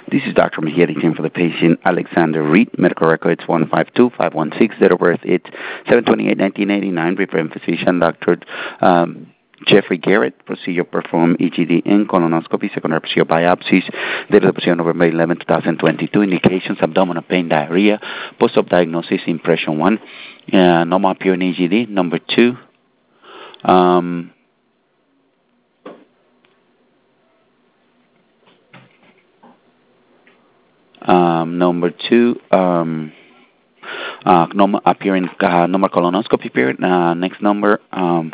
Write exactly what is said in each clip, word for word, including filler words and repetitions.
This is Doctor Mejia, team for the patient, Alexander Reed. Medical records one five two five one six. Date of birth it's seven twenty-eight nineteen eighty-nine. Referring physician, Doctor Um, Jeffrey Garrett. Procedure performed E G D and colonoscopy. Secondary procedure biopsies. Date of the procedure November eleventh, twenty twenty-two. Indications: abdominal pain, diarrhea. Post-op diagnosis: impression one. Uh, normal appearing E G D. Number two. Um, Um, number two, um, uh, normal appearing uh, normal colonoscopy period. Uh, next number, um,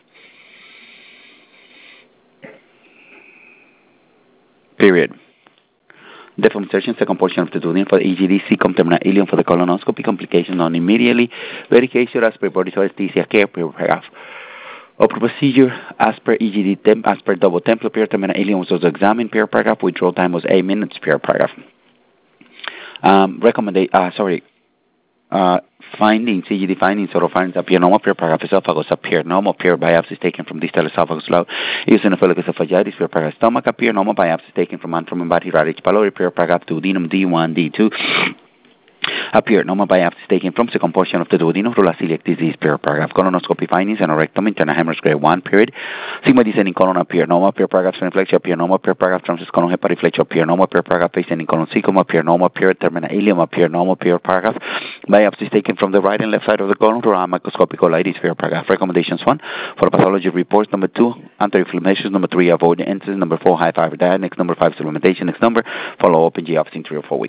period. Deform insertion, second portion of the duodenum for the E G D, cecum terminal ileum for the colonoscopy. Complication known immediately. Verification as per body anesthesia care paragraph. Upper procedure as per E G D, temp, as per double template period terminal ileum was also examined per paragraph. Withdrawal time was eight minutes per paragraph. Um, recommendation, uh, sorry, uh, findings, C G D findings, sort of findings appear normal, per paragraph esophagus appear normal, per biopsies taken from distal esophagus lobe, eosinophilic esophagitis, per paragraph stomach appear normal, biopsies taken from antrum and body radius pylori, per paragraph duodenum D one, D two, appear normal, biopsies taken from second portion of the duodenum, celiac disease, per paragraph colonoscopy findings, and rectum, internal hemorrhage grade one, period. Sigma descending colon appear normal, per paragraph inflection appear normal, per paragraph transverse colon hepatoflexion appear normal, per paragraph ascending colon cecum appear normal, period. Terminal ileum appear normal, per paragraph. Biopsies taken from the right and left side of the colon, raw microscopic colitis, per paragraph. Recommendations: one, for pathology reports. Number two, anti-inflammations. Number three, avoid the incidence. Number four, high fiber diet. Next number five, supplementation. Next number, follow up in G office in three or four weeks.